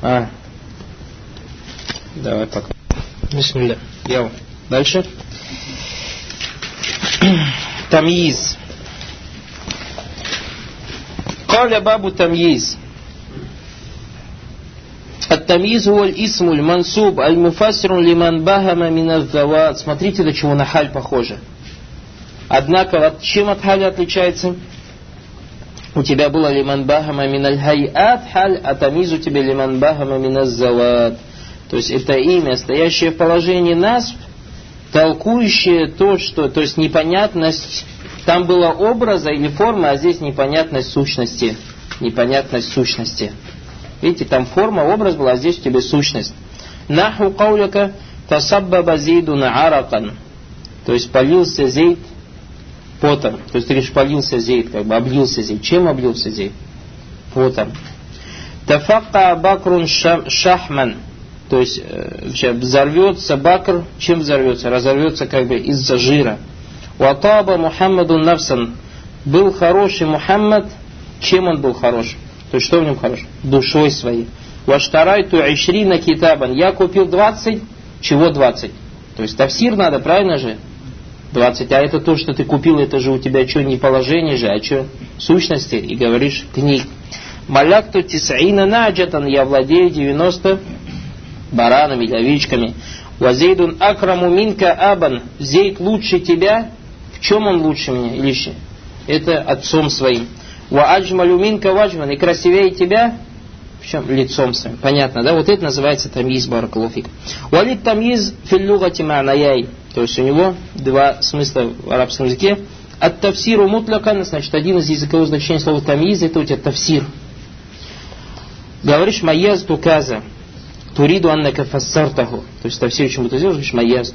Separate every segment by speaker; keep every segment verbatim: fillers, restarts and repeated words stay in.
Speaker 1: А. Давай пока. Бисмилля. Я. Дальше. Тамйиз. قال باب التمييز. التمييز هو الاسم المنسوب المفسر لمن بهم من الذوات. Смотрите, до чего на халь похоже. Однако, чем от халя отличается? У тебя было лиман бахама миналь хайат халь, а тамиз у тебя лиман бахама миназ зават. То есть это имя, стоящее в положении насб, толкующее то, что, то есть непонятность, там было образа или форма, а здесь непонятность сущности. Непонятность сущности. Видите, там форма, образ была, а здесь у тебя сущность. Наху кауляка тасаббаба зейдун аракан. То есть полился зейд потом. То есть ты говоришь, полился зейд, как бы облился зейд. Чем облился зейд? Потом. Тафакка бакрун шахман. То есть взорвется бакр. Чем взорвется? Разорвется как бы из-за жира. Ватаба Мухаммаду навсан. Был хороший Мухаммад. Чем он был хорош? То есть что в нем хорош? Душой своей. Ваштарайту ишрина китабан. Я купил двадцать. Чего двадцать? То есть тафсир надо, правильно же? двадцать. А это то, что ты купил, это же у тебя что, не положение же, а что? Сущности. И говоришь книг. Малякту тисаина наджатан. Я владею девяносто баранами или овечками. Вазейдун акраму минка абан. Зейд лучше тебя. В чем он лучше меня? Или это отцом своим. Ва аджмалю минка ваджман. И красивее тебя. В чем? Лицом своим. Понятно, да? Вот это называется тамиз баракалуфик. Валид тамиз филлюгати ма'наяй. То есть у него два смысла в арабском языке. От тафсиру мутлакан, значит, один из языковых значений слова тамиз, это у тебя тафсир. Говоришь майяз туказа. Туриду аннака фассартаху. То есть тафсир, чему ты делаешь, говоришь майяз.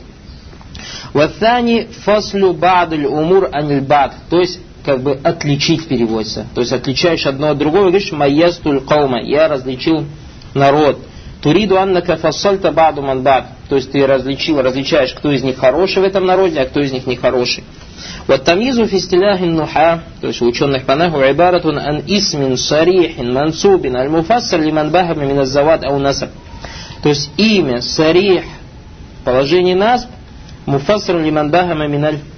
Speaker 1: Ваthani фаслю ба'даль умур аниль ба'д. То есть как бы отличить переводится. То есть отличаешь одно от другого, говоришь майяз туль каума. Я различил народ. Туриду аннака фассальта ба'ду ман ба'д. То есть ты различил, различаешь, кто из них хороший в этом народе, а кто из них нехороший. Вот тамизу фистиляхин нуха, то есть у ученых по наху, ибаратун ан исмин сарихин мансубин аль муфассар лиман бахама мин аззават ау насаб. То есть имя сарих, положение насб, муфассар лиман бахама мин аль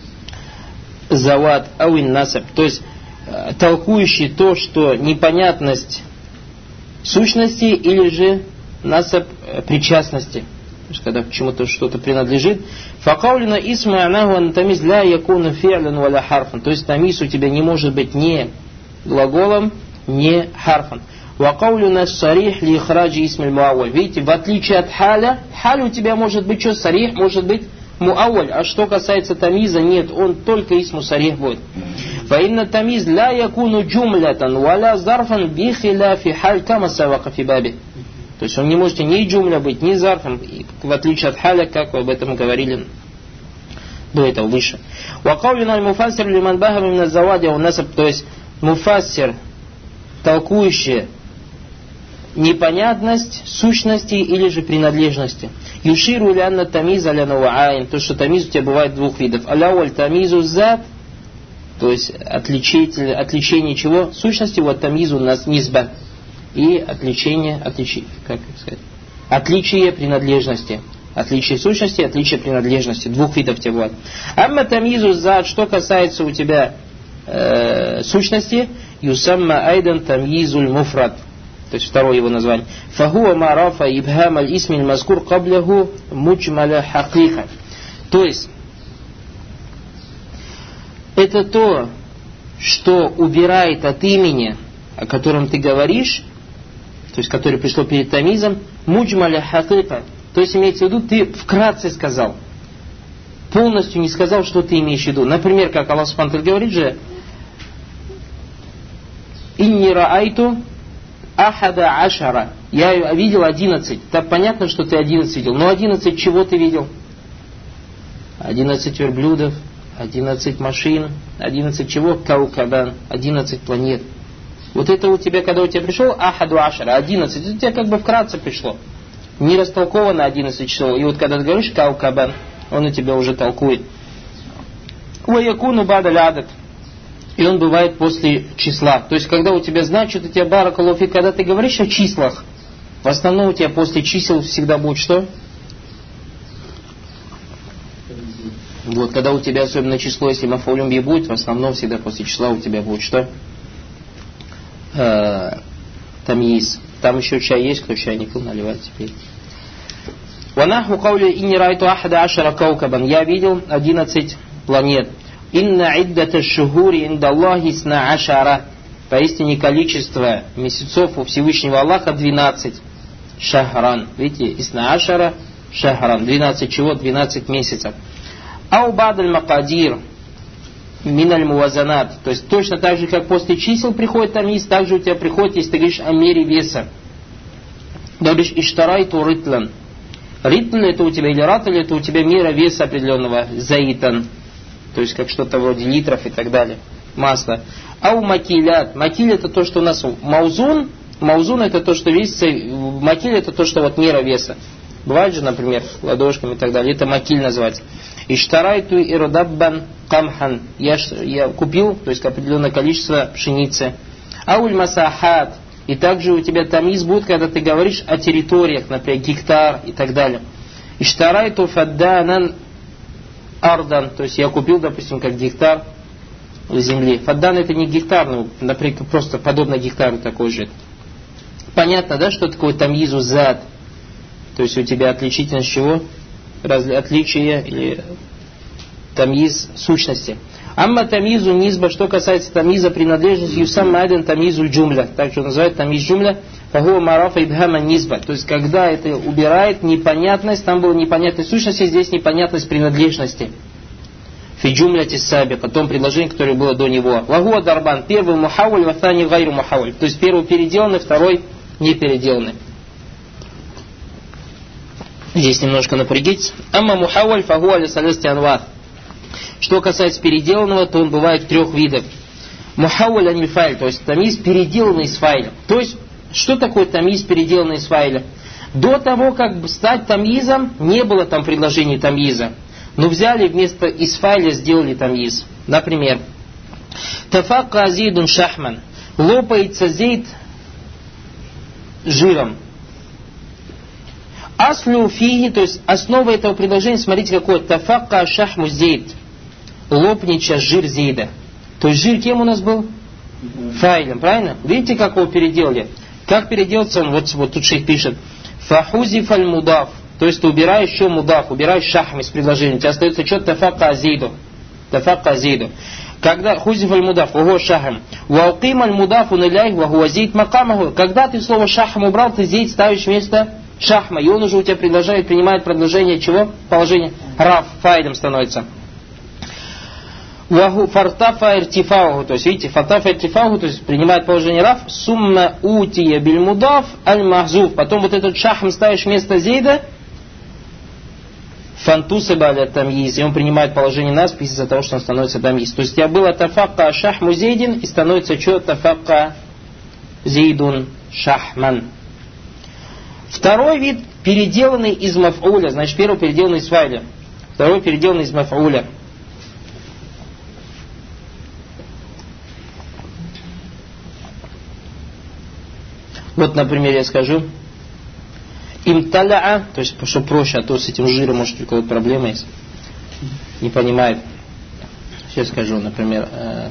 Speaker 1: зават ау насаб. То есть толкующий то, что непонятность сущности или же насаб причастности. То есть, когда к чему-то что-то принадлежит. Факаулина исма анаху ан тамиз ля якуна фи'лян валя харфан. То есть тамиз у тебя не может быть ни глаголом, ни харфан. Вакаулина сарих ли ихраджи исмиль муавваль. Видите, в отличие от халя, халь у тебя может быть что? Сарих может быть муавваль. А что касается тамиза, нет, он только исму сарих будет. Фаинна тамиз ля якуну джумлятан валя зарфан бихиляфи халь кама савака фи баби. То есть он не может ни джумля быть, ни зарфом, в отличие от халя, как вы об этом говорили до этого выше. Вакаулина аль-муфассир лиман бахама мин аззавади ау насаб. То есть муфассир, толкующий непонятность сущности или же принадлежности. Юширу лянна тамиз аля наваайн. То, что тамиз у тебя бывает двух видов. Аляуаль тамизу зад, то есть отличитель, отличение чего? Сущности, вот тамизу нас низба. И отличение, отличие, как сказать, отличие принадлежности. Отличие сущности, отличие принадлежности. Двух видов тебя бывает. Амма тамизу зад, что касается у тебя э, сущности, юсамма айдан тамизуль муфрад. То есть второе его название. Фахуа марафа ибхам аль исмиль мазкур каблаху муджмаля хакиха. То есть это то, что убирает от имени, о котором ты говоришь, то есть которое пришло перед тамизом, муджмаля хакиха. То есть имеется в виду, ты вкратце сказал, полностью не сказал, что ты имеешь в виду. Например, как Аллах Субхану ва Тааля говорит же, инни раайту ахада ашара. Я видел одиннадцать. Так понятно, что ты одиннадцать видел. Но одиннадцать чего ты видел? Одиннадцать верблюдов, одиннадцать машин, одиннадцать чего? Каукабан, одиннадцать планет. Вот это у тебя, когда у тебя пришел ахаду ашара, одиннадцать, это у тебя как бы вкратце пришло. Не растолковано одиннадцать часов. И вот когда ты говоришь каукабан, он у тебя уже толкует. Уаякуну бадаль адад. И он бывает после числа. То есть, когда у тебя значит, у тебя баракалуфи, когда ты говоришь о числах, В основном у тебя после чисел всегда будет что? Вот, когда у тебя особенно число, если мафулюм би будет, в основном всегда после числа у тебя будет что? Э, тамйиз. Там еще чай есть, кто чайник наливает теперь. Ванаху каули инни райту ахада ашара каукабан. Я видел одиннадцать планет. Инна иддата шухури инда Аллахи сна ашара. Поистине количество месяцев у Всевышнего Аллаха двенадцать. Шахран. Видите, исна ашара шахран. двенадцать чего? двенадцать месяцев. Ау бадаль макадир миналь муазанат. То есть точно так же, как после чисел приходит тамиз, так же у тебя приходит, если ты говоришь о мере веса. Говоришь иштарайту ритлан. Ритн это у тебя или ратл, это у тебя мера веса определенного. Заитан. То есть как что-то вроде литров и так далее. Масло. Ау макилят. Макиль это то, что у нас маузун. Маузун это то, что весится. Макиль это то, что вот мера веса. Бывает же, например, ладошками и так далее. Это макиль называется. Иштарайту ирдаббан камхан. Я, я купил, то есть определенное количество пшеницы. Ауль масахат. И также у тебя тамиз будет, когда ты говоришь о территориях, например, гектар и так далее. Иштарайту фадданан ардан. То есть я купил, допустим, как гектар земли. Фаддан это не гектар, ну, например, просто подобно гектару такой же. Понятно, да, что такое тамизу зад? То есть у тебя отличительность чего? Разли, отличие или тамиз сущности. Амма тамизу низба, что касается тамиза принадлежности, юсам майдан тамизу джумля. Также называют тамиз джумля. Фагуа марафа ибхама низба. То есть когда это убирает непонятность, там была непонятность сущности, здесь непонятность принадлежности. Фи джумля тиссаби, потом предложение, которое было до него. Вагуа дарбан. Первый мухаваль, ватани гайру мухаваль. То есть первый переделанный, второй не переделанный. Здесь немножко напрягитесь. Амма мухаваль фагуа ли салести анвар. Что касается переделанного, то он бывает в трех видах. Мухаваль аниль файль, то есть тамиз переделанный из файля. То есть, что такое тамиз переделанный из файля? До того, как стать тамизом, не было там предложений тамиза. Но взяли вместо из файля, сделали тамиз. Например, тафакка зейдун шахман. Лопается зейд жиром. Аслю фиги, то есть основа этого предложения, смотрите какое. Тафакка шахму зейд. Лопнича жир зейда. То есть жир кем у нас был? Файлем, правильно? Видите, как его переделали? Как переделаться он? Вот, вот тут шейх пишет. Фахузиф аль мудаф. То есть ты убираешь еще мудаф, убираешь шахм из предложения. У тебя остается что? Тафакка зейду. Тафакка зейду. Когда хузиф аль мудаф, ого шахм. Вауким аль мудафу наляй, вахуа зейд макамаху. Когда ты слово шахм убрал, ты зейд ставишь вместо шахма. И он уже у тебя предложение, принимает предложение чего? Положение раф, файлем становится. Фартафа иртифауху, то есть видите, фартафа иртифауху, то есть принимает положение раф, сумма утия бильмудаф аль-махзуф, потом вот этот шахм ставишь вместо зейда, фантусы баля тамиз, и он принимает положение насп из-за того, что он становится тамиз. То есть у тебя было тафакка шахму зейдин, и становится что? Тафакка зейдун шахман. Второй вид переделанный из маф'уля, значит первый переделанный из файля, второй переделанный из маф'уля. Вот, например, я скажу имталяа, то есть, что проще, а то с этим жиром, может, только вот проблема есть. Не понимает. Сейчас скажу, например,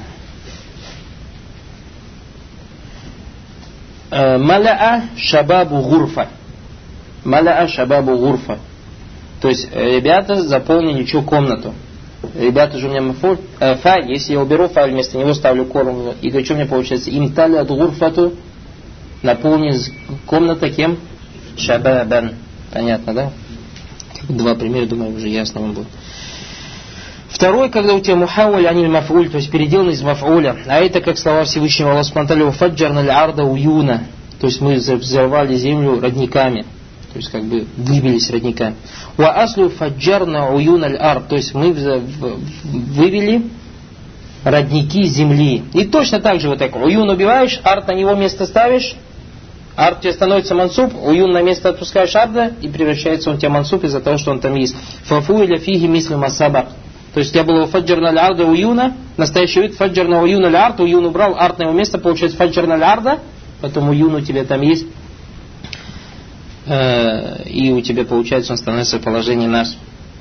Speaker 1: малаа шабабу гурфа. Малаа шабабу гурфа. То есть, ребята заполнили что комнату. Ребята же у меня мафуль, э, файль, если я уберу файль, вместо него ставлю корм, и говорю, что у меня получается? Имталяат гурфату. Наполнен комната кем? Шабабан. Понятно, да? Два примера, думаю, уже ясно вам будет. Второй, когда у тебя мухаваль аниль маф'уль, то есть переделанный из маф'уля. А это как слова Всевышнего Аллаха Субхану фаджарна аль-арда уюна. То есть мы взорвали землю родниками. То есть как бы выбились родниками. Ва аслю фаджарна уюн аль-ард. То есть мы вывели родники земли. И точно так же вот так. Уюн убиваешь, ард на него место ставишь. Ард тебе становится мансуб, уюн на место отпускаешь арда, и превращается он у тебя мансуб из-за того, что он там есть. Фафу или фиги мислим асабак. То есть у тебя было фаджарна аль-арда уюна, настоящий вид фаджарна уюн аль-ард, уюн убрал, ард на его место, получается фаджарна аль-арда, потом уюн у тебя там есть. э, и у тебя получается он становится в положении нас.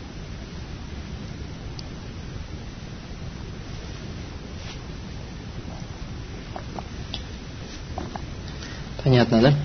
Speaker 1: Понятно, да?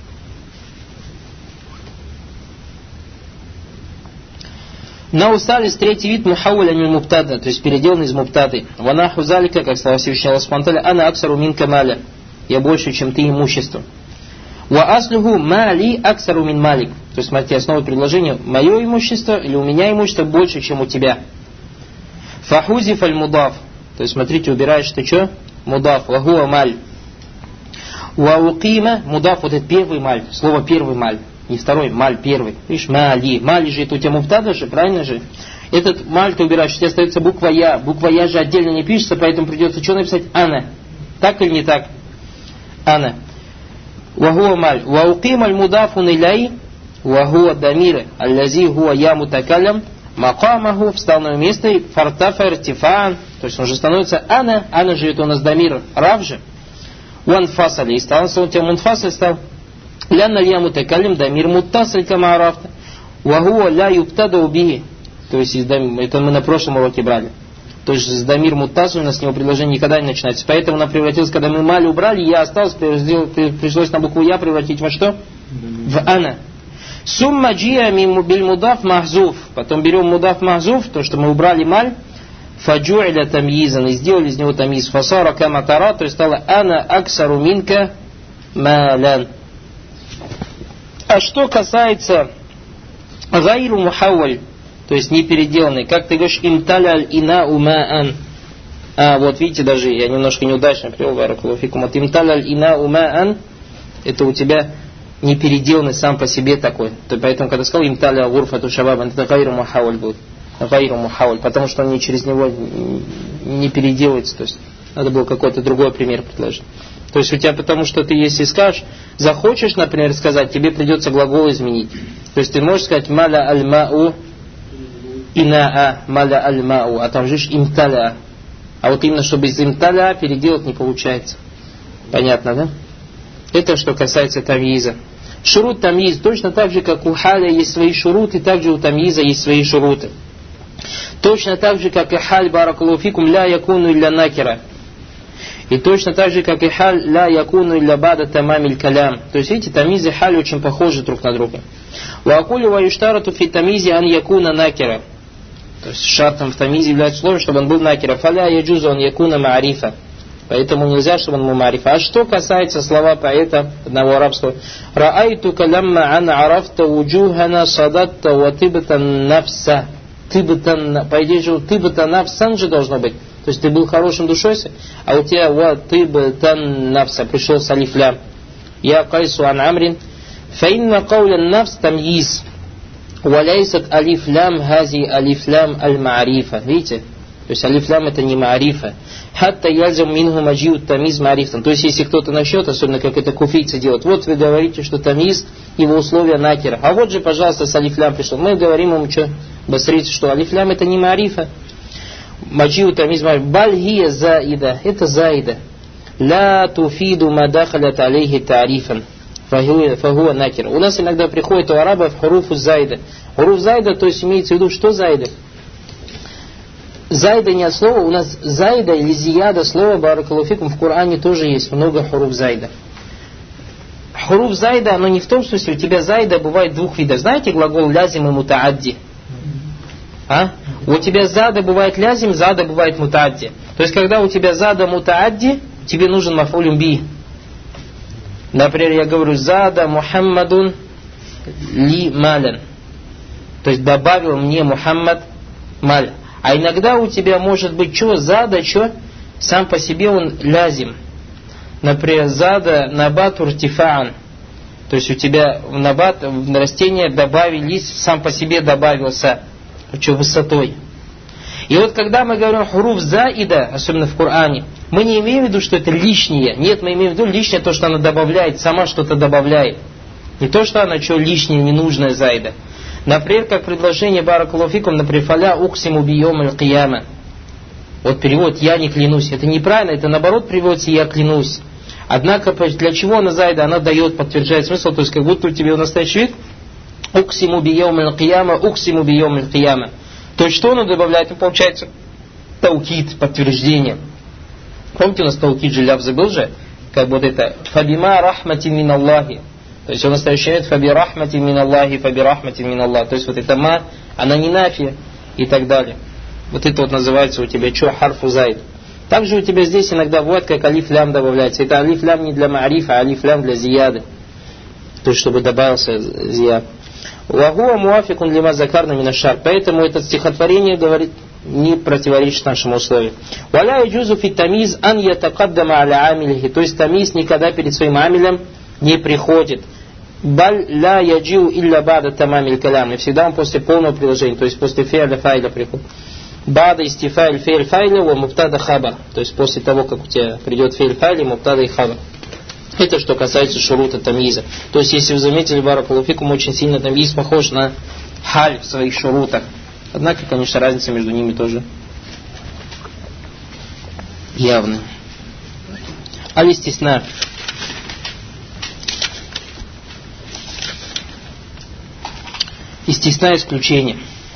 Speaker 1: Наусалис, третий вид, мухауля мин муптада, то есть переделан из муптады. Ванаху залика, как слова Всевышнего Аллаха Субхану ва Тааля, ана аксару мин камаля, я больше, чем ты имущество. Ва аслюху мали аксару мин малик, то есть, смотрите, основа предложения, мое имущество или у меня имущество больше, чем у тебя. Фахузиф аль мудаф, то есть, смотрите, убираешь ты что? Мудаф, вахуа маль. Ва укима, мудаф, вот это первый маль, слово первый маль. Не второй, маль первый. Видишь, мали. Мали же это у тебя муптада же, правильно же? Этот маль ты убираешь, у тебя остается буква Я. Буква Я же отдельно не пишется, поэтому придется что написать? Ана. Так или не так? Ана. Вахуа маль. Вауким аль мудафун иляй. Вахуа дамир. Аллази хуа я мутакалям. Макамаху встал на место. Фартафа иртифаан. То есть он же становится ана. Ана же это у нас дамир. Рав же. Уанфасали. И стал он у тебя мунфасаль стал. Лянна лия мутакалим дамир муттасаль кама арафта. Вахуа ля юптада убиги. То есть это мы на прошлом уроке брали. То есть с дамир муттасаль у нас с него предложение никогда не начинается. Поэтому она превратилась, когда мы мали убрали, я осталось, пришлось на букву Я превратить во что? В ана. Сумма джия биль мудаф махзуф. Потом берем мудаф махзуф, то что мы убрали маль. Фаджуиля тамйизан. И сделали из него тамйиз. Фасара кама тара. То есть стало ана аксару минка малян. А что касается гайру мухавваль, то есть не переделанный, как ты говоришь, имталяль ина умаан. А, вот видите, даже я немножко неудачно привел баракалуфикум. Вот имталяль ина умаан, это у тебя не переделанный сам по себе такой. То, поэтому, когда сказал имталя гурфату шабабан, это гайру мухавваль будет. Гайру мухавваль, потому что он не через него не переделывается. То есть надо было какой-то другой пример предложить. То есть у тебя, потому что ты, если скажешь, захочешь, например, сказать, тебе придется глагол изменить. То есть ты можешь сказать маля аль-мау инаа, маля аль-мау, а там же имталя. А вот именно, чтобы из имталя переделать не получается. Понятно, да? Это что касается тамйиза. Шурут тамйиз, точно так же, как у халя есть свои шуруты, так же у тамйиза есть свои шуруты. Точно так же, как и халь баракалуфикум ля якуну илля накира. И точно так же, как и халь ля якуну илля бада тамамиль калям. То есть эти тамиз и халь очень похожи друг на друга. Ваакулю ва юштарату фи тамизе ан якуна накира. То есть шартом в тамизе является условием, чтобы он был накира. Фаля яджузу ан якуна маарифа. Поэтому нельзя, чтобы он был маарифа. А что касается слова поэта одного арабского. Раайту калямма ан арафта вуджухана садатта ва тибтан нафса. Тибтан, по идее же тибтан нафсан же должно быть. То есть ты был хорошим душой, а у тебя ва тибтан нафса пришел с алиф лям. Я кайсу ан амрин. Фаинна кауля нафс тамйиз. Валяйсат алиф лям хази алиф лям аль маарифа. Видите? То есть алиф лям это не маарифа. Хатта язам минху маджиут тамиз маарифтан. То есть если кто-то начнет, особенно как это куфийцы делают, вот вы говорите, что тамиз, его условия накира. А вот же, пожалуйста, с алиф лям пришел. Мы говорим ему, что, басрицы, что алиф лям это не маарифа. Маджиут тамиз маариф. Баль хия заида. Это заида. Ла туфиду мадахалят алейхи тарифан. Фагуа накир. У нас иногда приходит у арабов хуруфу заида. Хуруф заида, то есть имеется в виду, что заида? Зайда не от слова, у нас зайда или зияда, слово баракалуфикум в Коране тоже есть много хуруф зайда. Хуруф зайда, оно не в том смысле, у тебя зайда бывает двух видов. Знаете глагол лязим и мутаадди? А? У тебя зада бывает лязим, зада бывает мутаадди. То есть когда у тебя зада мутаадди, тебе нужен мафулюм би. Например, я говорю зада Мухаммадун ли малян. То есть добавил мне Мухаммад маль. А иногда у тебя может быть что? Зада, что? Сам по себе он лязим. Например, зада набат уртифаан. То есть у тебя в набат, в растение добавились, сам по себе добавился, что, высотой. И вот когда мы говорим хуруф заида, особенно в Коране, мы не имеем в виду, что это лишнее. Нет, мы имеем в виду лишнее то, что она добавляет, сама что-то добавляет. Не то, что она что лишнее, ненужное заида. Например, как предложение баракалуфикум, например, фаля уксиму бийом аль-кияма. Вот перевод «я не клянусь». Это неправильно, это наоборот переводится «я клянусь». Однако для чего она зайда? Она дает, подтверждает смысл, то есть как будто у тебя в настоящий вид уксиму биёмил кияма, уксиму биёмил кияма. То есть что она добавляет? Ну, получается таукид, подтверждение. Помните, у нас таукид же лявзы был же? Как вот это фабима рахмати мин Аллахи. То есть в настоящий вид фаби рахмати мин Аллахи, фаби рахмати мин Аллах. То есть вот это ма, она не нафия и так далее. Вот это вот называется у тебя что? Харфу зайд. Также у тебя здесь иногда бывает, как алиф-лям добавляется. Это алиф-лям не для маарифа, а алиф-лям для зияды. То есть, чтобы добавился зияд. Вагуа муафикун лима закарна минашар. Поэтому это стихотворение говорит, не противоречит нашему условию. Валя яджузу фит тамиз ан ятакаддама аля амилихи. То есть тамиз никогда перед своим амилем не приходит. Баль ля яджиу илля бада тамамиль калям. И всегда он после полного приложения, то есть после фе'ля файля приходит. Бада истифайль фе'ль файля ва муптада хабар. То есть после того, как у тебя придет фе'ль файля, муптада и хабар. Это что касается шурута тамиза. То есть если вы заметили, баракалуфикум, очень сильно тамиз похож на халь в своих шурутах. Однако, конечно, разница между ними тоже явная. Аль-истисна. Истисна исключение.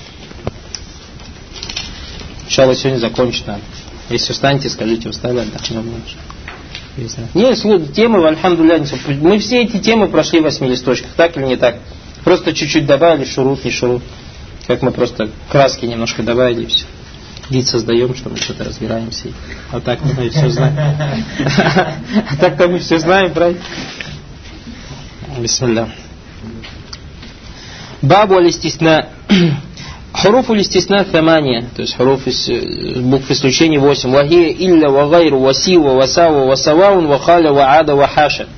Speaker 1: Иншалла, сегодня закончить надо. Если устанете, скажите, устали, отдохнем лучше. Нет, темы, альхамдулилля, мы все эти темы прошли в восьми листочках, так или не так? Просто чуть-чуть добавили, шурут, не шурут. Как мы просто краски немножко добавили и все. Вид создаем, что мы что-то разбираемся. А так мы все знаем. А так-то мы все знаем, правильно? Бисмилля. Бабу аль-истисна. Хуруф аль-истисна тамания. То есть хуруф букв исключения восемь. Вахия илля ва гайру ва сива ва сава ва саваун ва халя ва ада ва хаша.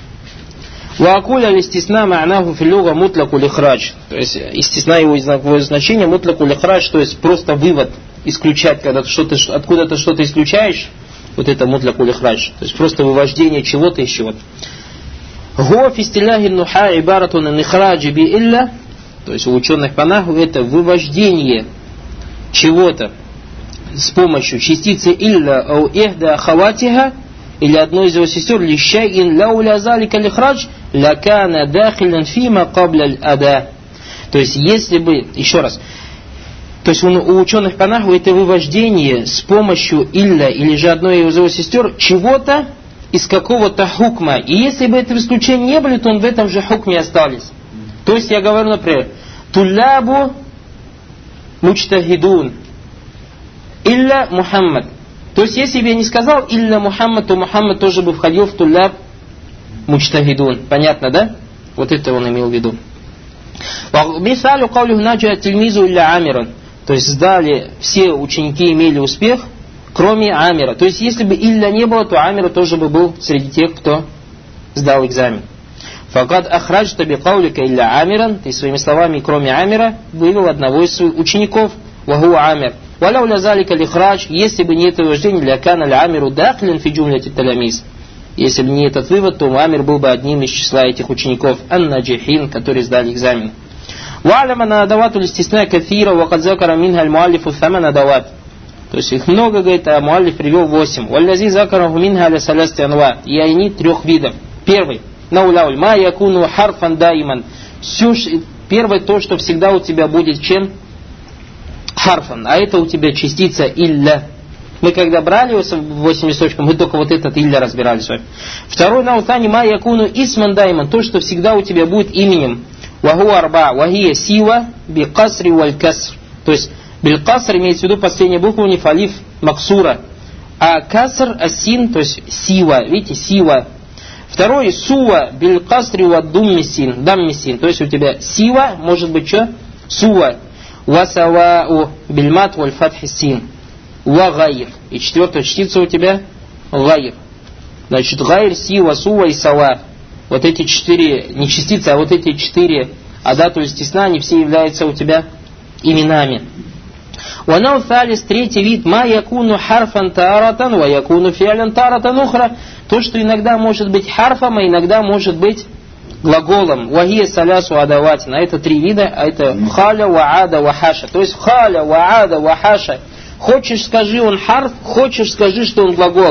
Speaker 1: Ва акуля аль-истисна ма'наху фи луга мутляку лихрадж. То есть истисна его значение мутляку лихрадж, то есть просто вывод, исключать, когда ты что-то, откуда-то что-то исключаешь, вот это мутляку лихрадж. То есть просто вывождение чего-то из чего-то. Гуа фи стиляхи нуха ибарату на нихраджи би илля. То есть у ученых по наху это вывождение чего-то с помощью частицы илля ау ихда ахаватиха или одной из его сестер лишайин лауля залика лихрадж лакана дахилан фима кабля аль-ада. То есть если бы, еще раз, то есть у ученых по наху это вывождение с помощью илля или же одной из его сестер чего-то из какого-то хукма. И если бы это исключения не были, то он в этом же хукме остались. То есть я говорю, например, туллабу мучтахидун илля Мухаммад. То есть если бы я не сказал илля Мухаммад, то Мухаммад тоже бы входил в туллаб мучтахидун. Понятно, да? Вот это он имел в виду. Мисалю каулю наджа тильмизу илля амиран. То есть сдали, все ученики имели успех, кроме Амира. То есть если бы илля не было, то Амир тоже бы был среди тех, кто сдал экзамен. Факад ахраджта бикаулика илля амиран. Ты своими словами, кроме Амира, вывел одного из своих учеников. Ваху Амир. Валяуля залика лихрадж. Если бы не это вывождение, лякана ля Амиру дахлин фи джумляти талямиз. Если бы не этот вывод, то Амир был бы одним из числа этих учеников ан-наджихин, которые сдали экзамен. Ва'лама на адавату листисна кафира вакад закара минха аль-муаллифу саман адават. То есть их много, говорит, а муаллиф привел восемь. Валлази закараху минха аля салясти анва. И они трех видов. Первый. Наулауль ма якуну харфан даиман. Первое то, что всегда у тебя будет чем? Харфан. А это у тебя частица илля. Мы когда брали восемь листочков, мы только вот этот илля разбирали с вами. Второй наутани ма якуну исман даиман. То, что всегда у тебя будет именем. Ваху арба. Вахия сива би касри валь каср. То есть бил каср имеется в виду последняя буква у них алиф максура. А каср асин, то есть сива. Видите, сива. Второй сува бил касри ва думмисин, даммисин. То есть у тебя сива, может быть что? Сува. Васавау бильмат валь фатхисин. Ва гайр. И четвертая частица у тебя гайр. Значит, гайр, сива, сува и сава. Вот эти четыре, не частицы, а вот эти четыре адату истисна, они все являются у тебя именами. Ванау фалис, третий вид, ма якуну харфан таратан, ва якуну фиалян таратан ухра. То, что иногда может быть харфом, а иногда может быть глаголом. Вахия салясу адаватин. А это три вида, а это халя, ваада, вахаша. То есть халя, ваада, вахаша. Хочешь, скажи, он харф, хочешь, скажи, что он глагол.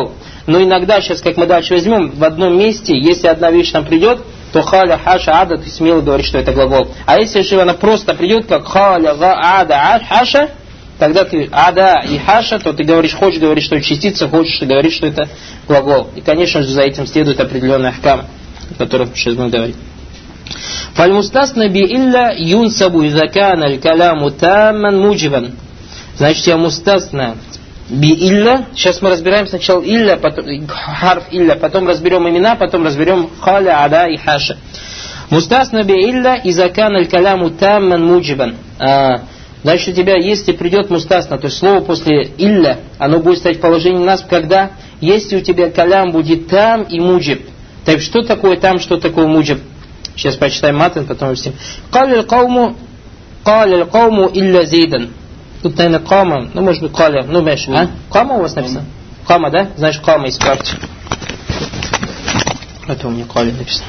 Speaker 1: Но иногда, сейчас как мы дальше возьмем, в одном месте, если одна вещь нам придет, то халя, хаша, ада, ты смело говоришь, что это глагол. А если же она просто придет, как халя, га, ада, хаша, тогда ты ада и хаша, то ты говоришь, хочешь говорить, что это частица, хочешь говорить, что это глагол. И, конечно же, за этим следует определенная ахкам, о которых сейчас будем говорить. Фальмустасна би илля юнсабу иза кана аль-каляму тамман муджибан. Значит, я мустасна би илля. Сейчас мы разбираем сначала илля, потом, харф илля, потом разберем имена, потом разберем халя, ада и хаша. Мустасна би илля иза кана аль-каляму тамман муджибан. Значит, у тебя, если придет мустасна, то есть слово после илля, оно будет стоять в положении нас, когда, если у тебя калям будет там и муджиб. Так что такое там, что такое муджиб? Сейчас прочитаем матан, потом всем. Каля кауму, каля кауму илля зейдан. Тут, наверное, кама, ну, может быть, каля, ну, знаешь, а? Кама у вас написано? Кама, да? Значит, кама исправьте. Это у меня каля написано.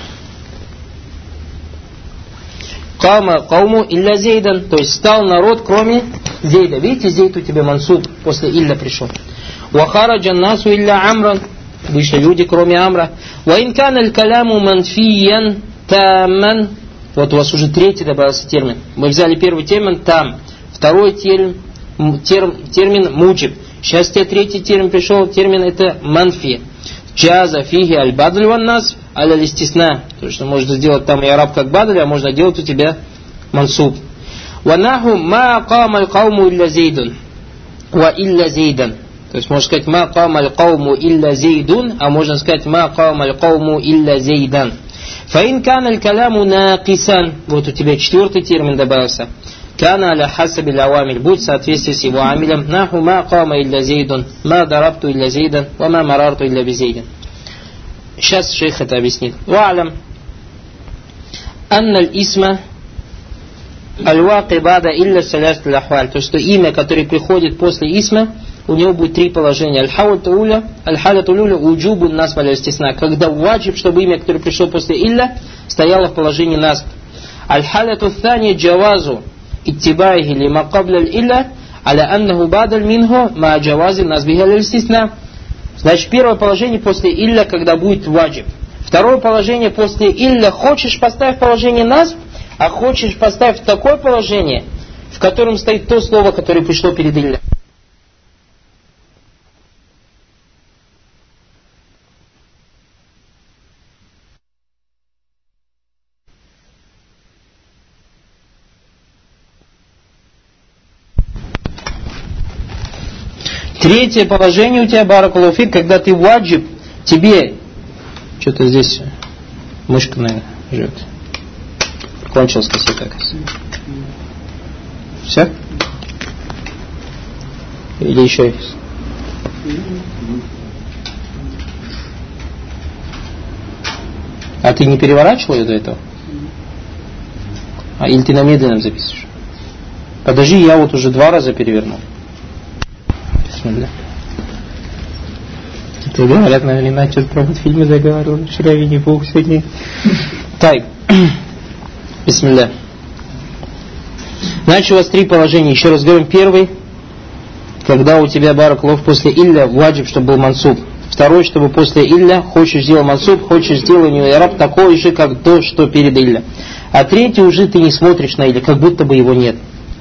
Speaker 1: Кама кауму илля зейдан. То есть, стал народ, кроме зейда. Видите, зейд у тебя мансуб, после илля пришел. Вахараджа насу илля амран. Вышли люди, кроме амра. Ва инкан аль-каляму манфиян тамман. Вот у вас уже третий добавился термин. Мы взяли первый термин там. Второй термин, терм, термин муджиб. Сейчас тебе третий термин пришел. Термин это манфи. Джаза фиги аль-бадль ван насб аль-истисна. То, что можно сделать там и араб как бадль, а можно делать у тебя мансуб. Ва наху ма кама аль-кауму илля зейдун. Ва илля зейдан. То есть можно сказать ма кама аль-кауму илля зейдун, а можно сказать ма кама аль-кауму илля зейдан. Фаин кана аль-каляму накисан. Вот у тебя четвертый термин добавился. Кана аля хасаби лавамиль. Будь в соответствии с его амилем. Наху ма кама илля зейдун. Ма дарабту илля зейдан. Ва ма марарту илля бизейдан. Сейчас шейх это объяснит. Ва'алям. Анна аль-исма аль-вaqи бада илля саляст аль-ахваль. То, что имя, которое приходит после исма, у него будет три положения. Аль-халату уля, аль-халату уля, уджубу насб аль-истисна. Когда ваджиб, чтобы имя, которое пришло после илля, стояло в положении насб. Аль-халату thani джавазу иттибайхи лима кабля аль-илля, аля аннаху бадаль минху ма джавази насбиха аль-истисна. Значит, первое положение после илля, когда будет ваджиб. Второе положение после илля, хочешь поставить положение насб, а хочешь поставить такое положение, в котором стоит то слово, которое пришло перед илля. Третье положение у тебя, баракаллаху фик, когда ты ваджиб, тебе, что-то здесь мышка, наверное, живет. Кончилась кассета, оказывается. Все? Или еще есть? А ты не переворачивал ее до этого? А, или ты на медленном записываешь? Подожди, я вот уже два раза перевернул. Бисмилля. Это говорят, наверное, что-то про фильмы заговаривал. Вчера Винни-Пух, сегодня. Так. Бисмилля. Значит, у вас три положения. Еще раз говорим. Первый, когда у тебя баракаллаху после илля ваджиб, чтобы был мансуб. Второй, чтобы после илля хочешь сделать мансуб, хочешь сделать у него ираб такой же, как то, что перед илля. А третий уже ты не смотришь на илля, как будто бы его нет.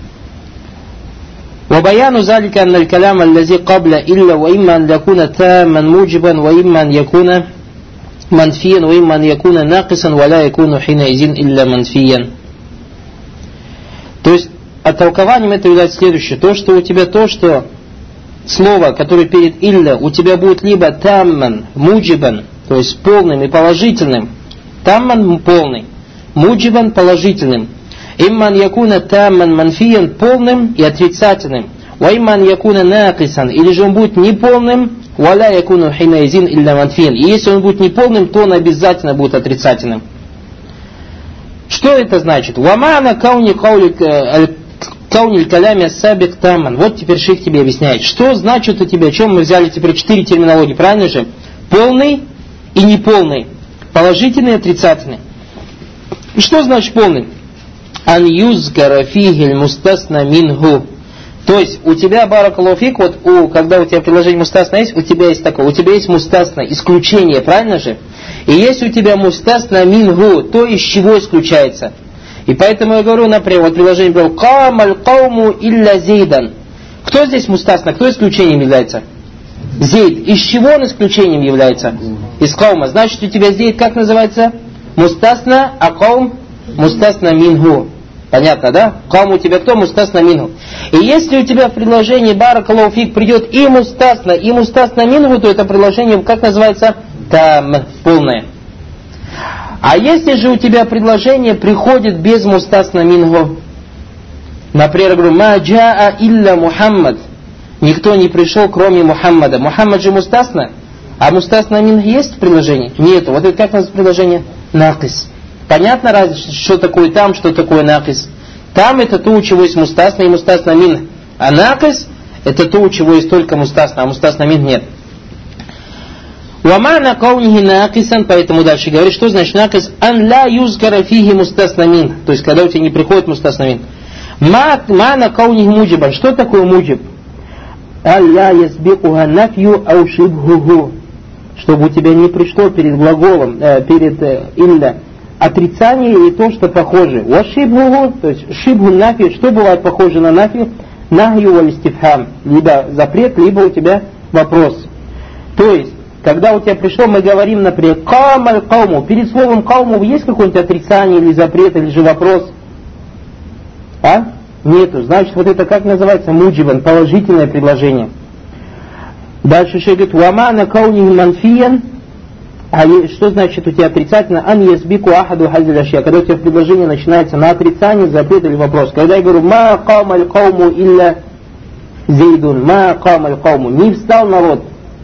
Speaker 1: وبيان ذلك أن الكلام الذي قبل إلا وإما أن يكون تاما موجبا وإما أن يكون منفيا وإما أن يكون ناقصا ولا يكون حينئذ إلا منفيا. То есть от толкованием это является следующее. То, что у тебя то, что слово, которое перед илля, у тебя будет либо тамман, муджибан, то есть полным и положительным. Тамман полный, муджибан положительным. Имман якуна тамман манфиян полным и отрицательным. Ва имман якуна накисан, или же он будет неполным, валя якуну хинайзин илля манфиян. И если он будет неполным, то он обязательно будет отрицательным. Что это значит? Вамана кауни кауни калями сабик тамман. Вот теперь шейх тебе объясняет. Что значит у тебя, о чем мы взяли теперь четыре терминологии, правильно же? Полный и неполный. Положительный и отрицательный. И что значит полный? Ан юзкара фихи аль-мустасна минху То есть у тебя, баракаллаху фик, вот у, когда у тебя предложение мустасна есть, у тебя есть такое, у тебя есть мустасна исключение, правильно же? И есть у тебя мустасна мингу, то из чего исключается. И поэтому я говорю, например, вот предложение было «Камаль кауму илля зейдан». Кто здесь мустасна, кто исключением является? Зейд. Из чего он исключением является? Из каума. Значит, у тебя зейд как называется? Мустасна, а каум мустасна мингу. Понятно, да? Каум у тебя кто? Мустасна мингу. И если у тебя в предложении баракаллаху фик придет и мустасна, и мустасна мингу, то это предложение как называется? Там, полное. А если же у тебя предложение приходит без мустасна мингу, например, я говорю, ма джаа илля Мухаммад, никто не пришел, кроме Мухаммада. Мухаммад же мустасна, а мустасна минг есть в предложении? Нету. Вот это как называется предложение? Накис. Понятно, разница, что такое там, что такое накис? Там это то, у чего есть мустасна и мустасна минг. А накис это то, у чего есть только мустасна, а мустасна минг нет. Вамана каунихи накисан, поэтому дальше говорит, что значит накис? Ан ла юзкара фихи мустасна минг. То есть, когда у тебя не приходит мустасна минг. Мана каунихи муджибан. Что такое муджиб? Алля язбикуха нафью ау шибхуху. Чтобы у тебя не пришло перед глаголом, э, перед э, илля, отрицание или то, что похоже. Ва шибхуху, то есть шибху нафи, что бывает похоже на нафи? Нахью валь истифхам. Либо запрет, либо у тебя вопрос. То есть, когда у тебя пришло, мы говорим, например, камаль кауму. Перед словом кауму есть какое-нибудь отрицание или запрет, или же вопрос? А? Нету. Значит, вот это как называется? Муджибан, положительное предложение. Дальше шейх говорит, вамана каунихи манфиян. А что значит у тебя отрицательно? Ан язбику ахаду хазиль ашья. Когда у тебя предложение начинается на отрицание, запрет или вопрос. Когда я говорю, ма камаль кауму илля зейдун, ма камаль кауму. Не встал народ.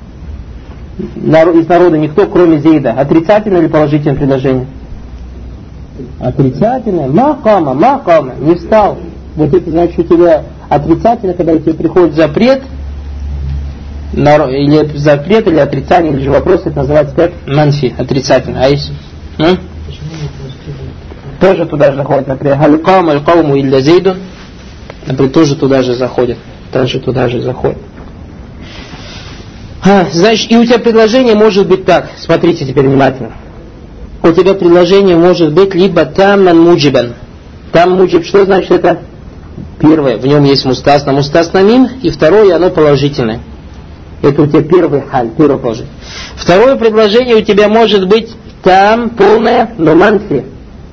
Speaker 1: Из народа никто, кроме Зейда. Отрицательное или положительное предложение? Отрицательное. Ма кама, ма кама. Не встал. Вот это значит у тебя отрицательно, когда у тебя приходит запрет, или запрет, или отрицание, или же вопрос, это называется как манфи, отрицательно. А если? А? Тоже туда же заходит, например, халикам, аль-кауму илля зейду, например, тоже туда же заходит. Тоже туда же заходит. А, значит, и у тебя предложение может быть так. Смотрите теперь внимательно. У тебя предложение может быть либо тамман муджибан. Там муджиб, что значит это? Первое, в нем есть мустасна, мустасна мин, и второе, оно положительное. Это у тебя первый халь, первое положение. Второе предложение у тебя может быть там полное, но манфи.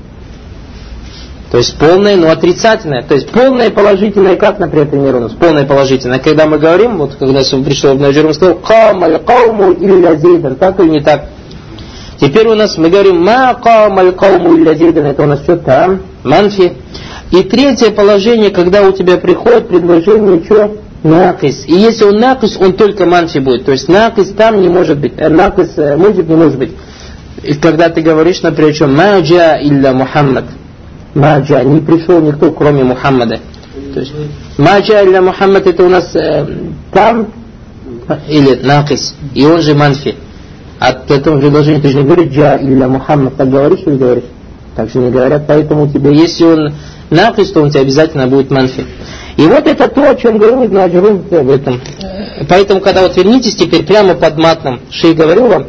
Speaker 1: То есть полное, но отрицательное. То есть полное положительное, как, например, пример у нас, полное положительное. Когда мы говорим, вот когда пришло Ибн Аджур, он сказал, камаль кауму илля зейдан, так или не так? Теперь у нас мы говорим, ма камаль кауму илля зейдан, это у нас что там? Манфи. И третье положение, когда у тебя приходит предложение, что? Накис. И если он накис, он только манфи будет. То есть накис там не может быть. Накис муджиб не может быть. И когда ты говоришь, например, что ма джа илля Мухаммад. Маджа, не пришел никто, кроме Мухаммада. То есть, маджа илля Мухаммад, это у нас э, там или накис, и он же манфи. От этого предложения ты же не говоришь джа илля Мухаммад, так говоришь или говоришь? Так же не говорят, поэтому у тебя, если он накис, то он тебе обязательно будет манфи. И вот это то, о чем говорил Ибн Аджур об этом. Поэтому, когда вот вернитесь теперь прямо под матном, шейх говорил вам,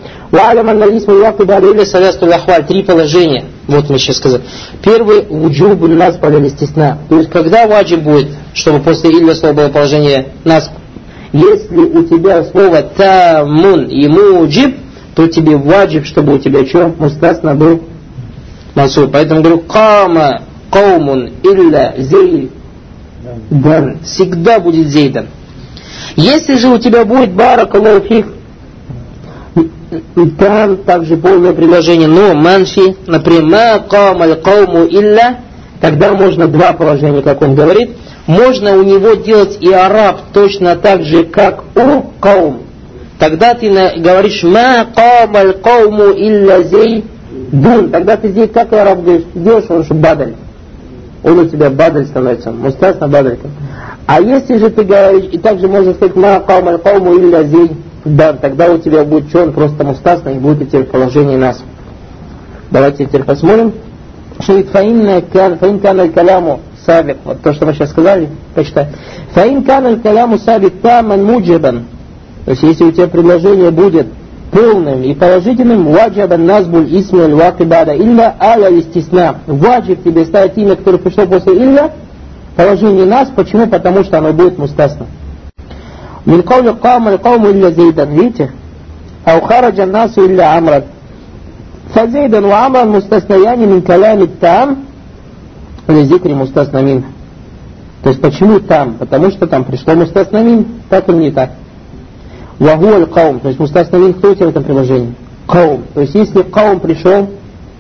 Speaker 1: три положения. Вот мы сейчас сказали. Первый, вуджубу нас подали стесна. То есть, когда ваджиб будет, чтобы после илля слова было положение нас, если у тебя слово тамун и муджиб, то тебе ваджиб, чтобы у тебя что? Мустасна был мансуб. Поэтому говорю, кама каумун илля зейдан. Всегда будет зейдан. Если же у тебя будет баракаллаху фик, там также полное предложение, но манфи, например, ма камаль кауму илля, тогда можно два положения, как он говорит. Можно у него делать и араб точно так же, как у каум. Тогда ты говоришь ма камаль кауму илля зейдун. Тогда ты здесь как араб говоришь, делаешь, он же бадаль. Он у тебя бадаль становится, мустасна бадаль. А если же ты говоришь, и также можно сказать ма камаль кауму илля зейдун, да, тогда у тебя будет что, он просто мустасна, и будет теперь положение нас. Давайте теперь посмотрим. Фаин кан аль каляму сабик, вот то, что мы сейчас сказали, почитай. Фаин каналь каляму сабик таман муджибан. То есть, если у тебя предложение будет полным и положительным, ваджабан назбуль исми аль-ваки бада илля аля истисна. Ваджиб тебе ставить имя, которое пришло после илля, положение нас. Почему? Потому что оно будет мустасна. Мин каули каума аль-кауму илля зейдан. Видите? Ау хараджа насу илля амрад. Фазейдан ва амран мустаснаяни мин калями там или зикри мустасна мин. То есть почему там? Потому что там пришло мустасна мин. Так или не так? Вагу аль-каум, то есть мустасна мин, кто у тебя в этом приложении? Каум. То есть если каум пришел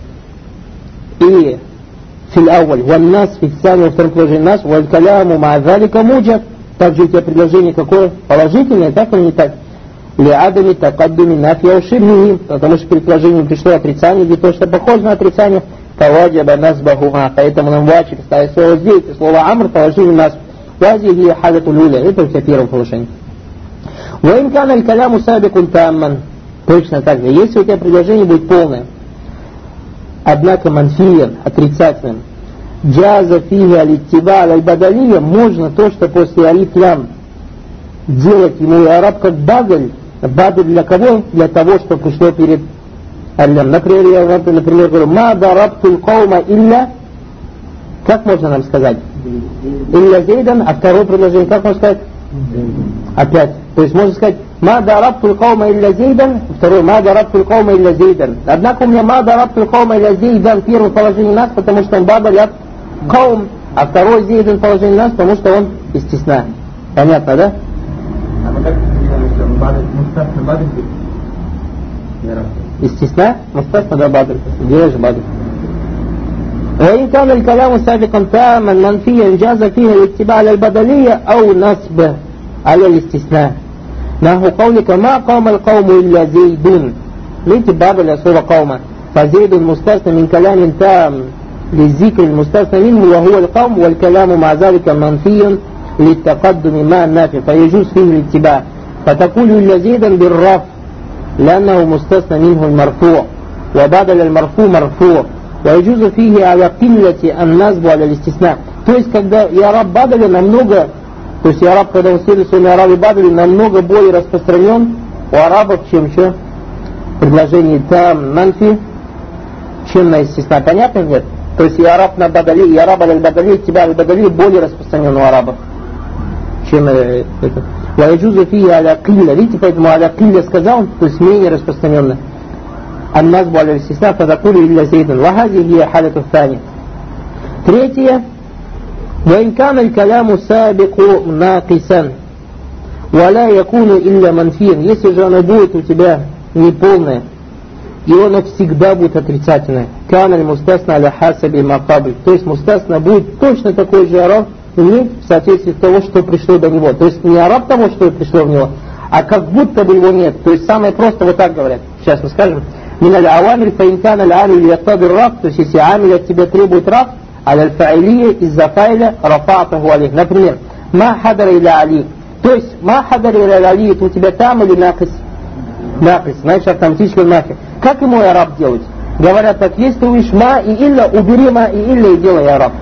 Speaker 1: и фил ауаль, ван нас, фил сани, во втором предложении нас, валь каляму ма'азалика муджаб, также у тебя предложение какое? Положительное, так или не так? Ли адами такаддуми нафия ушибхи, потому что при предложении пришло отрицание, где то, что похоже на отрицание, таваджаба насбахуха, поэтому нам ваджиб ставить слово здесь, и слово амр положили нас. Вази халяту люля, это у тебя первое положение. Ваин кана аль-каляму сабикун тамман. Точно так же. Если у тебя предложение будет полное, однако манфиян, отрицательным, джаза фиги аль-иттиба аль-бадалия, можно то, что после алиф-лям делать ему араб как бадаль. Бадаль для кого? Для того, что пришло перед аль-лям. Например, я, например, говорю, ма дарабтуль каума илля, как можно нам сказать? Илля зейдан, а второе предложение, как можно сказать? Опять. То есть можно сказать, ма дарабтуль каума илля зейдан, второе, ма дарабтуль каума илля зейдан. Однако у меня ма дарабтуль каума илля зейдан, первое положение нас, потому что он бадаль от каум, а второе зейдан положение нас, потому что он истисна. Понятно, да?
Speaker 2: А вот как бадаль, мустасна бадаль?
Speaker 1: Истисна? Мустасна да бадаль. Делаешь бадаль. وإن كان الكلام سابقا تاما منفيا جاز فيه الاتباع على البدلية أو نصب على الاستثناء نحو قولك ما قام القوم إلا زيد ليت بدل صورة قوما فزيد مستثنى من كلام تام للذكر المستثنى منه وهو القوم والكلام مع ذلك منفي للتقدم مع النافي فيجوز فيه الاتباع فتقول إلا زيدا بالرفع لأنه مستثنى منه المرفوع وبدل المرفوع مرفوع ويجوز فيه على قلة النصب على الاستثناء. То есть, когда яраб бадали намного, то есть яраб, когда он следует своими арабы бадали, намного более распространен у арабов, чем что? Предложение там манфи, чем на истисна. Понятно нет? То есть яраб на бадали, яраб аль-бадали, тебя аль-бадали более распространен у арабов, чем это. ويجوز فيه على قلة. Видите, поэтому على قلة сказал, то есть менее распространенно. النصب على الاستثناء فتقول إلا زيدا وهذه هي حالة الثانية. تريتية وإن كان الكلام سابق ناقصا ولا يكون إلا منفيا. Если же оно будет у тебя неполное и оно всегда будет отрицательное. كان المستثنى على حسب ما قبل. То есть мустасна будет точно такой же араб в соответствии с того, что пришло до него. То есть не араб того, что пришло в него, а как будто бы его нет. То есть самое просто вот так говорят. Сейчас мы скажем. من العوامل فإن كان العامل يقتضي الرفع, то есть если عامل от тебя требует раф, على الفاعلية из-за файля رفعته عليه. Например, ما حضر إلى علي. То есть ما حضر إلى علي, это у тебя там или накис? Накис, значит автоматически нафиг. Как ему араб делать? Говорят так, если ты увидишь ма и илля, убери ма и илля и делай араб.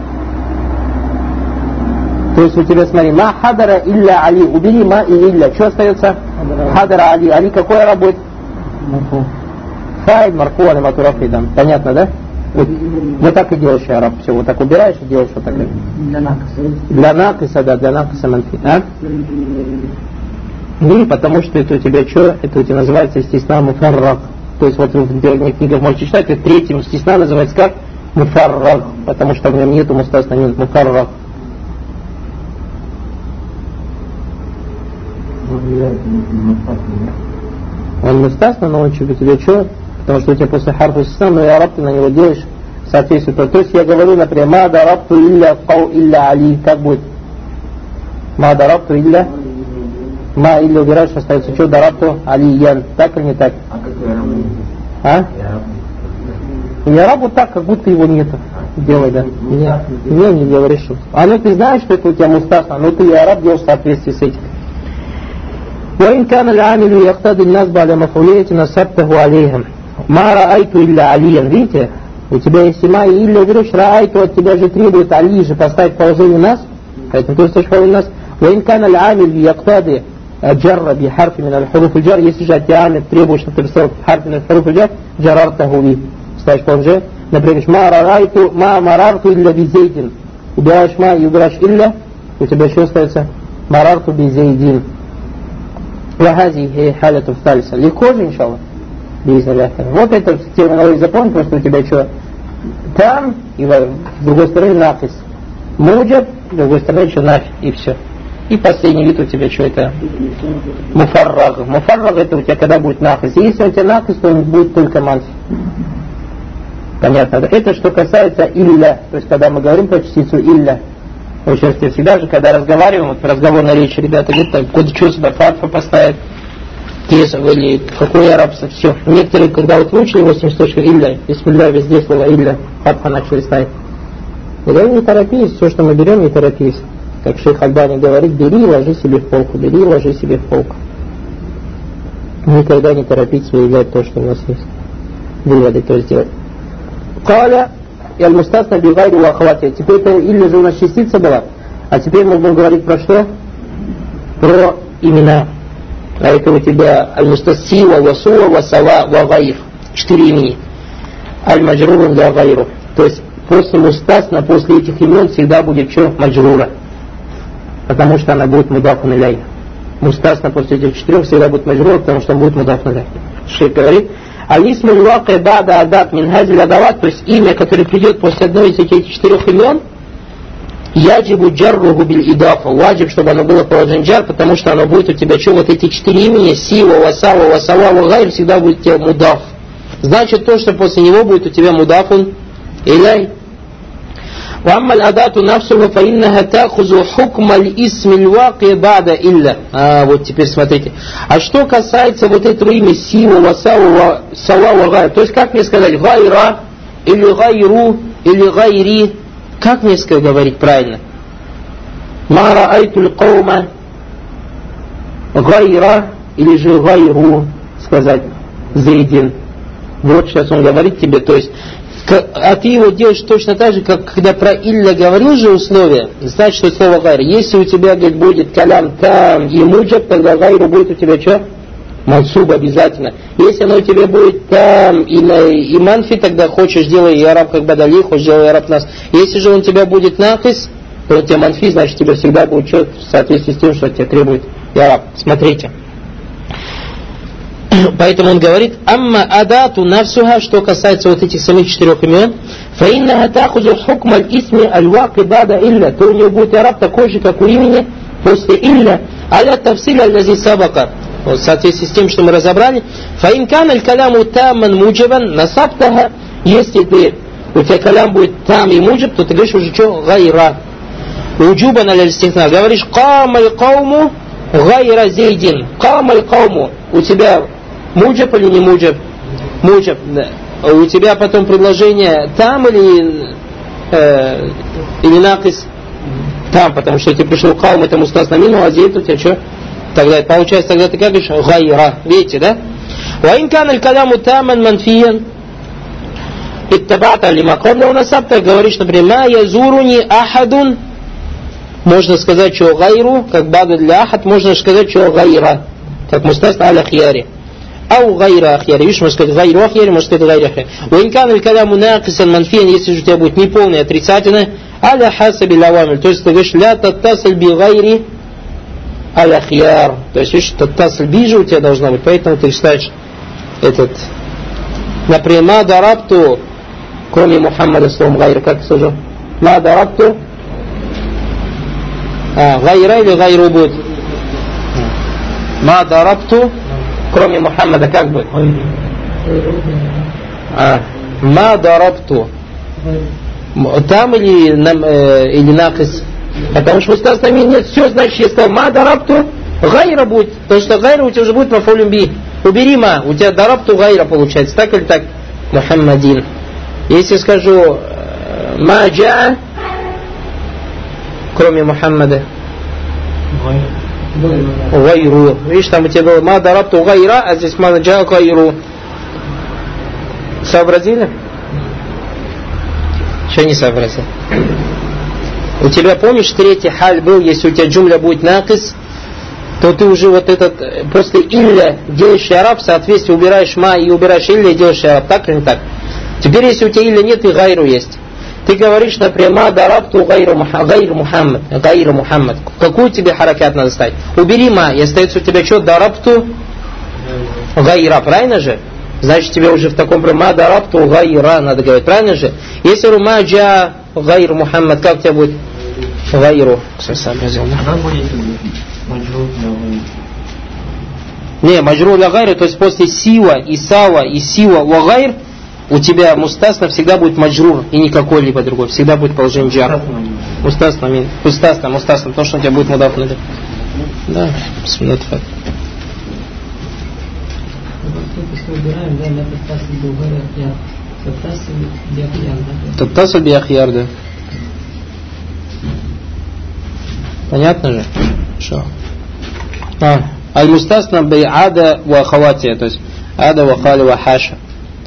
Speaker 1: То есть у тебя, смотри, ма хадара илля али, убери ма и илля. Что остается? Хадара али. Али какой араб будет? Фаид, марфу, алимату рафидан. Понятно, да? Вот, вот так и делаешь араб. Все, вот так убираешь и делаешь вот так.
Speaker 2: Для накиса.
Speaker 1: Для накиса, да, для накиса манфи. А? Ну, потому что это у тебя что? Это у тебя называется истисна муфаррак. То есть вот в книгах можете читать, это третьим истисна называется как? Муфаррак. Потому что в нем нету мустасна, нет муфаррак. Он мустасна, но он что, у тебя что? Потому что у тебя после харфа истисна, но и араб ты на него делаешь в соответствии. То есть я говорю, например, ма дарабту илля кау илля али. Как будет? Ма дарабту илля. Ма илля убираешь, остается что? Дарабту алиян. Так или не так?
Speaker 2: А какой араб?
Speaker 1: А? И араб вот так, как будто его нету. Делай, да. Не, не, не делай, решил. А ну ты знаешь, что это у тебя мустасна, но ты и араб делаешь в соответствии с этим. وإن كان العامل يقتضي النصب على مفعولية نصبته عليهم ما رأيت إلا عليا. Видите?
Speaker 3: У тебя есть ма и илля, говоришь, раайту от тебя же требует али же поставить положение нас, поэтому ты ставишь положение нас. وإن كان العامل يقتضي جر بحرف من الحروف الجر, если же от тебя амиль требует, чтобы ты поставил حرف من الحروف الجر, جررته به, ставишь положение. Например, ма рарайту, ма марарту илля бизейдин. Убираешь ма и убираешь илля, у тебя еще остается марарту бизейдин. وهذه حالة الثالثة. Легко же, иншаллах? Вот это терминология запомни, потому что у тебя что? Там, и с другой стороны нафис. Муджаб, с другой стороны что нафи, и все. И последний вид у тебя что это? Муфарраг. Муфарраг это у тебя когда будет нафис. Если у тебя нафис, то он будет только манфи. Понятно? Это что касается илля. То есть когда мы говорим про частицу илля. Очень всегда же, когда разговариваем, вот разговорная речь, ребята говорят, так, куда что сюда фатфа поставить, теза, или какой арабство, все. Некоторые, когда вот выучили восемь точек илля, бисмилля, везде слово илля, фатфа начали ставить. Я говорю, не торопись, все, что мы берем, не торопись. Как шейх Альбани говорит, бери и ложи себе в полку, бери и ложи себе в полку. Никогда не торопиться выявлять то, что у нас есть. Выводы то сделать. Каля и аль-мустасна бигайри ва ахвати. Теперь это илля же у нас частица была. А теперь мы будем говорить про что? Про имена. А это у тебя аль-мустаси ва васуа ва сава ва гайр. Четыре имени. Аль-маджрурун ва гайру. То есть после мустасна, после этих имен всегда будет что? Маджрура. Потому что она будет мудафун иляй. Мустасна после этих четырех всегда будет маджрура, потому что он будет мудафун иляй. Шейх говорит. Алисму лваки бада адат мин хазиль адават, то есть имя, которое придет после одной из этих четырех имен, яджибу джарруху биль идафа, ваджиб, чтобы оно было положен джар, потому что оно будет у тебя что, вот эти четыре имени, сива, васава, васава, вагайр, всегда будет у тебя мудаф. Значит, то, что после него будет у тебя мудафун иляй. وأما الأداة نفسها فإنها تأخذ حكم الاسم الواقع بعد إلا. А вот теперь смотрите. А что касается вот этого имени сива, васава, сава, вагайр, то есть как мне сказали, гайра или гайру или гайри, как мне говорить правильно? Ма раайтуль каума гайра или же гайру сказать зайдин. Вот сейчас он говорит тебе, то есть а ты его делаешь точно так же, как когда про илля говорил же условия, значит, что слово гайр. Если у тебя, говорит, будет калям там и муджаб, тогда гайру будет у тебя что? Мансуб обязательно. Если оно у тебя будет там и, и манфи, тогда хочешь делай и араб как бадали, хочешь делай араб нас. Если же он у тебя будет накис, то у тебя манфи, значит, тебе всегда будет что в соответствии с тем, что тебе требует и араб. Смотрите. Поэтому он говорит, амма адату нафсуха, что касается вот этих самих четырех имен, фаиннаха тахузу хукма аль-исми аль-ваки бада илля, то у него будет араб такой же, как у имени после илля, аля тавсиля аль-лази сабака. Вот в соответствии с тем, что мы разобрали, фаин кан аль-каляму тамман муджабан насабтаха, если ты, у тебя калям будет там и муджаб, то ты говоришь уже что, гайра. Уджубан аль-стихна, говоришь, кам аль-кауму гайра зейдин, кам аль-кауму, у тебя муджаб или не муджаб? Муджаб, да. У тебя потом предложение там или, э, или накис? Там, потому что тебе пришел каум, это мустас на мину, а зейд у тебя что? Тогда получается, тогда ты как говоришь? Гайра. Видите, да? Ваин кан аль-каляму таман манфиян иттабата лима кабля унасабта, говоришь, например, ма язуруни ахадун, можно сказать, что гайру, как бада для ахад, можно сказать, что гайра, как мустас на аль-ахьяри. Ау гайра ахьяри. Видишь, можно сказать гайру ахьяри, можно сказать гайра ахьяри. Уинкан аль-каляму накисан манфиян, если же у тебя будет неполное, отрицательное, аля хасаби лавамиль. То есть ты говоришь, ля таттасаль би гайри аль-ахьяр. То есть, видишь, таттасаль би же у тебя должна быть, поэтому ты ставишь этот, например, ма дарабту, кроме Мухаммада словом гайр, как служил? Ма дарабту, а, гайра или гайру будет? Ма дарабту, кроме Мухаммада, как будет? А, ма дарабту. Там или, э, или накис? Потому что Мустас на нет, все, значит, я сказал, ма дарабту, гайра будет. Потому что гайра у тебя уже будет мафулюм би. Убери ма, у тебя дарабту гайра получается. Так или так? Мухаммадин. Если скажу ма джа, кроме Мухаммада, гайру. Видишь, там у тебя было ма дарабту гайра, а здесь ма джа гайру. Сообразили? Что не сообразил? У тебя, помнишь, третий халь был, если у тебя джумля будет накис, то ты уже вот этот, после илля делаешь араб, соответственно, убираешь ма и убираешь илля и делаешь араб, так или не так? Теперь, если у тебя илля нет и гайру есть, ты говоришь, например, ма дарабту гайру Мухаммад, гайру Мухаммад. Какую тебе харакат надо ставить? Убери ма, и остается у тебя что? Дарабту гайра, правильно же? Значит, тебе уже в таком ма дарабту гайра надо говорить, правильно же? Если рума джа гайру Мухаммад, как у тебя будет? Гайру. Не, маджру ля гайру, то есть после сива и сава и сива ва гайр у тебя мустасна всегда будет маджрур и не какой-либо другой. Всегда будет положение джар. Мустасна, мустасна, мустасна, потому что у тебя будет мудаф надо. Да, сминат факт. Таттасу биахьяр, да. Понятно же? Что? А, аль-мустасна бай ада ва хаватия, то есть ада ва хали ва хаша.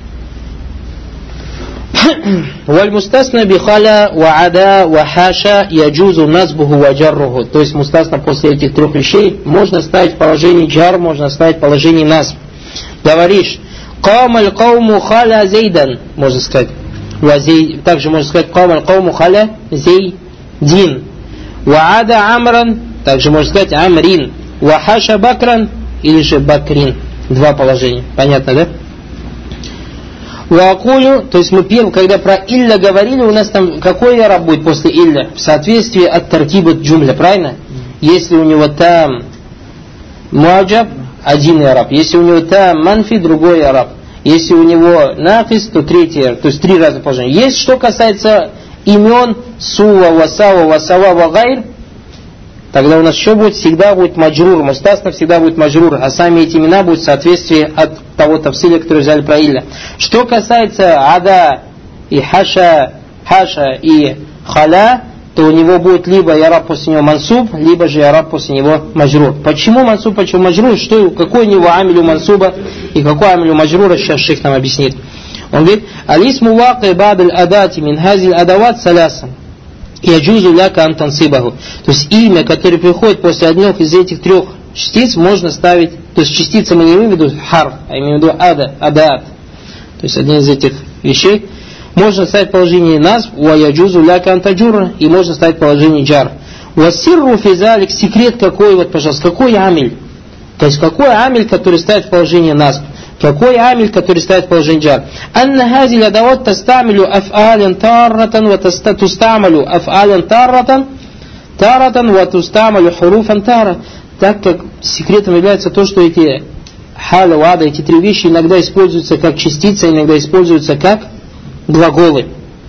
Speaker 3: Валь-мустасна бихаля ва ада ва хаша яджузу назбуху ва джарруху. То есть мустасна после этих трех вещей можно ставить положение джар, можно ставить положение назб. Говоришь, кам аль-кауму халя зейдан, можно сказать. Также можно сказать, кам аль-кауму халя зейдин. Ва ада амран, также можно сказать амрин. Ва хаша бакран, или же бакрин. Два положения. Понятно, да? Ваакулю, то есть мы первым, когда про илля говорили, у нас там какой араб будет после илля? В соответствии от тартиба джумля, правильно? Если у него там муаджаб, один араб. Если у него там манфи, другой араб. Если у него нафис, то третий араб. То есть три разных положения. Есть, что касается имен сува, васава, васава, вагайр, тогда у нас что будет? Всегда будет маджрур. Мустасна всегда будет маджрур. А сами эти имена будут в соответствии от того тавсиля, который взяли про илля. Что касается ада и хаша, хаша и халя, то у него будет либо яраб после него мансуб, либо же яраб после него маджрур. Почему мансуб, почему маджрур? Что, какой у него амилю мансуба и какой амилю маджрура, сейчас шейх нам объяснит. Он говорит, алисму ваки ба'д адати мин хазил адават саляса. Яджузу ляка антансибаху. То есть имя, которое приходит после одних из этих трех частиц, можно ставить, то есть частица мы не имеем в виду харф, а имеем в виду ада, адаат. То есть один из этих вещей. Можно ставить положение нас, ва яджузу ляка антаджура, и можно ставить положение джар. Вассирру физалик, секрет какой, вот, пожалуйста, какой амиль? То есть какой амиль, который ставит положение нас? Какой амиль, который ставит положение джар? Анна хазиль адават тастамилю аф'ален тарратан ва тустамалю аф'ален тарратан таратан ва тустамалю хуруфан тара. Так как секретом является то, что эти халя, вада, эти три вещи иногда используются как частицы, иногда используются как глаголы.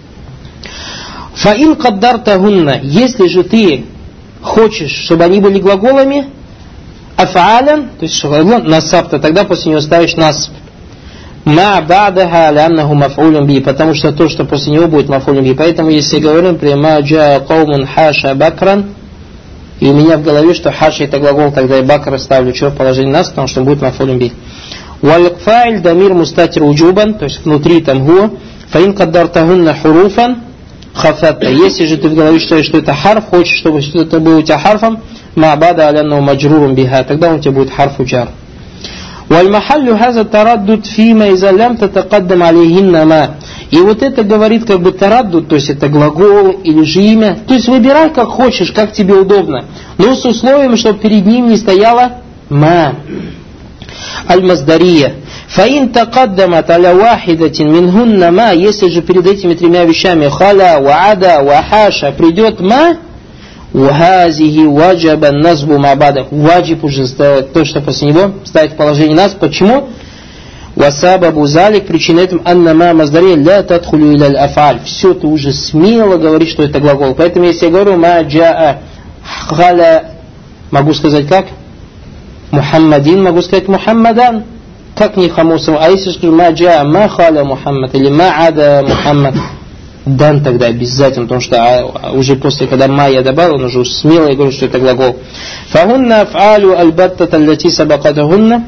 Speaker 3: Фаин каддартахунна, если же ты хочешь, чтобы они были глаголами, аф'алян, то есть глагол насабта, тогда после него ставишь насб. Ма ба'даха ляннаху маф'улюн би, потому что то, что после него будет маф'улюн би. Поэтому если говорим, прямо джа каумун хаша бакран, и у меня в голове, что хаша это глагол, тогда и бакра ставлю что в положение нас, потому что будет маф'улюн би. Валь-фа'иль дамир мустатир уджубан, то есть внутри там гуа. Фаин каддартахунна хуруфан хафатта. Если же ты в голове считаешь, что это харф, хочешь, чтобы что-то было у тебя харфом, ма'бада аляннаху маджрурун биха, тогда у тебя будет харф уджар. Валь-махаллю хаза тараддуд фима иза лям татакаддам алейхинна ма. И вот это говорит как бы тараддуд, то есть это глагол или же имя. То есть выбирай как хочешь, как тебе удобно. Но с условием, чтобы перед ним не стояло ма. Аль-маздария. Фаин такаддамат аля вахидатин минхунна ма. Если же перед этими тремя вещами халя, ваада, вахаша придет ма, вахазихи ваджаба назбу мабада. Ваджиб уже ставить то, что после него ставить в положение нас. Почему? Васабабу залик, причина этому анна ма маздария ля тадхулю иля афаль. Все, ты уже смело говоришь, что это глагол. Поэтому если я говорю ма джаа халя, могу сказать как? Мухаммадин, могу сказать Мухаммадан. Как не хамусам? А если скажу ма джаа ма халя Мухаммад или ма ада Мухаммад, дан тогда обязательно, потому что а, уже после, когда ма я добавил, он уже смело я говорю, что это глагол. Фагунна аф'алю аль-баттата аллати сабакатахунна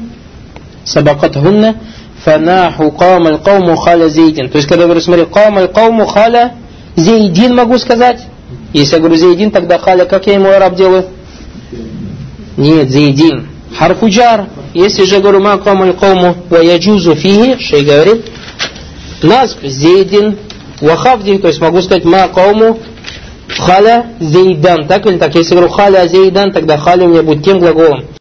Speaker 3: фанаху кам аль-кауму халя зейдин. То есть, когда я говорю, смотри, кам аль-кауму халя
Speaker 1: Зейдин могу сказать. Если я говорю зейдин, тогда халя, как я ему араб делаю? Нет, зейдин. Харфуджар. Если же я говорю ма камуль кауму ва яджузу фихи, что и говорит, насб зейдин вахавдин, то есть могу сказать ма кауму халя зейдан. Так или так? Если я говорю халя зейдан, тогда халя у меня будет тем глаголом.